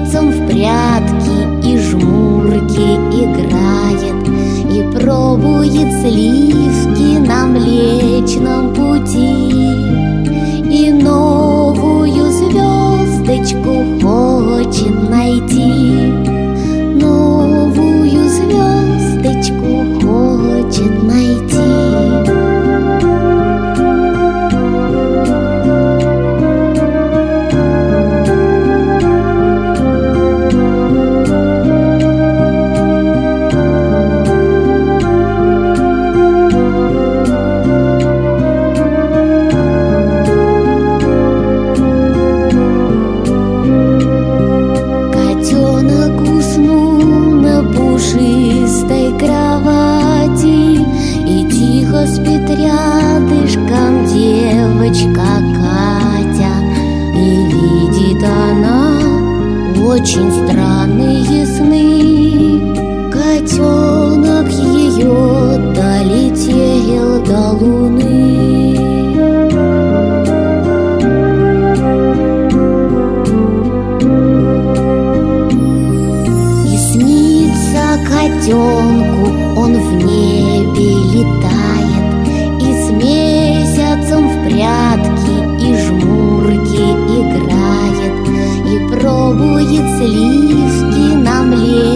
месяцем в прятки и жмурки играет и пробует сливки на Млечном Пути, и новую звездочку хочет найти, новую звездочку хочет найти. Спит рядышком девочка Катя, и видит она очень странные сны. Котенок ее долетел до луны. И снится котенку, он в небе летает, с месяцем в прятки и жмурки играет и пробует сливки на Млечном